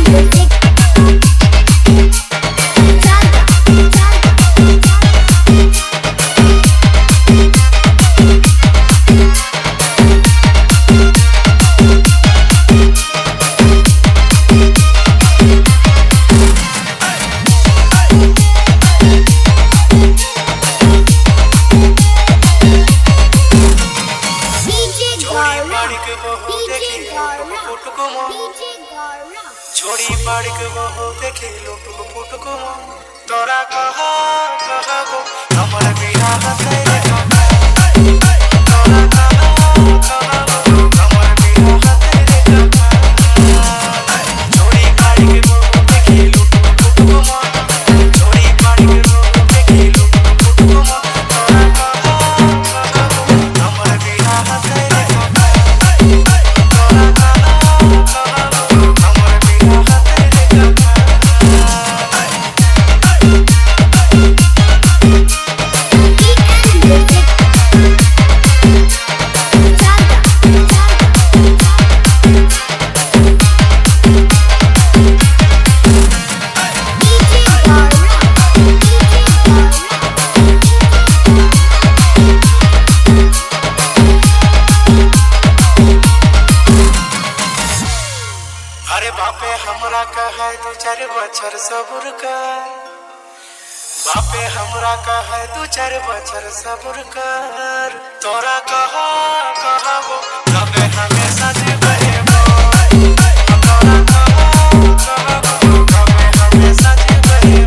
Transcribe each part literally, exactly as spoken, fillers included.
छोड़ी पड़ के वो देखे लुटुक पुटुक तोरा कहा कहा गो हमर बिना हंसे तोरा कहा कहा गो हमर बिना हंसे छोड़ी पड़ के वो देखे लुटुक पुटुक छोड़ी पड़ के वो देखे लुटुक पुटुक तोरा कहा कहा गो हमर बिना हंसे अरे बापे हमरा कहे दू चार बछर सब्र कर बापे हमरा कहे दू चार बछर सब्र कर तोरा कहा कहा गो तबे हमेशा जीवे तोरा कहा कहा गो तबे हमेशा जीवे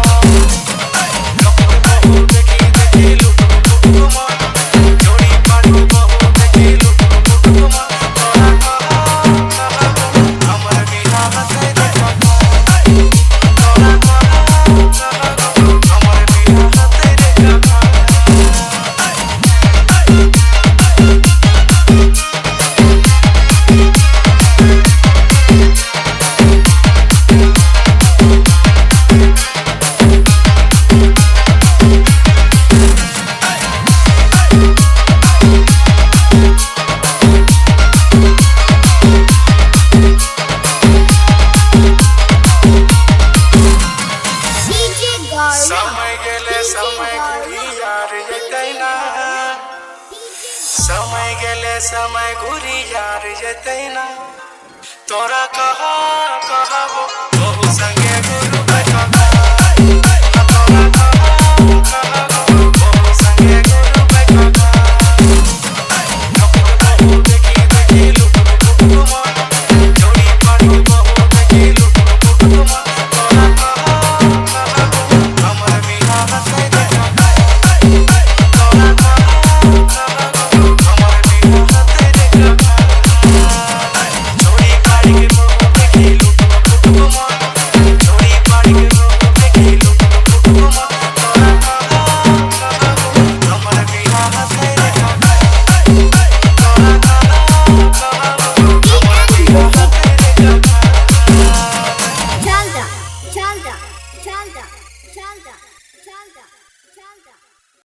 कपूर बहू देखी देखी लुटुक पुटुक जोड़ी पाड़ू बहू देखी लुटुक पुटुक तोरा कहा कहा गो हमर बिना हंसे तोरा कहा कहा गो हमर बिना हंसे समय गेले समय घुरी यार जतै ना समय गेले समय घुरी यार जतै ना तोरा कहा कहा गो बहु संगे गुरु बैठा तोरा कहा कहा गो बहु संगे गुरु बैठा कपूर बहू देखी देखी लुटुक पुटुक जोड़ी पाड़ू बहू देखी लुटुक पुटुक तोरा कहा कहा गो हमर बिना हंसे तोरा कहा कहा गो हमर बिना हंसे छोड़ी पाड़ के वो देखी लुटुक पुटुक छोड़ी पाड़ के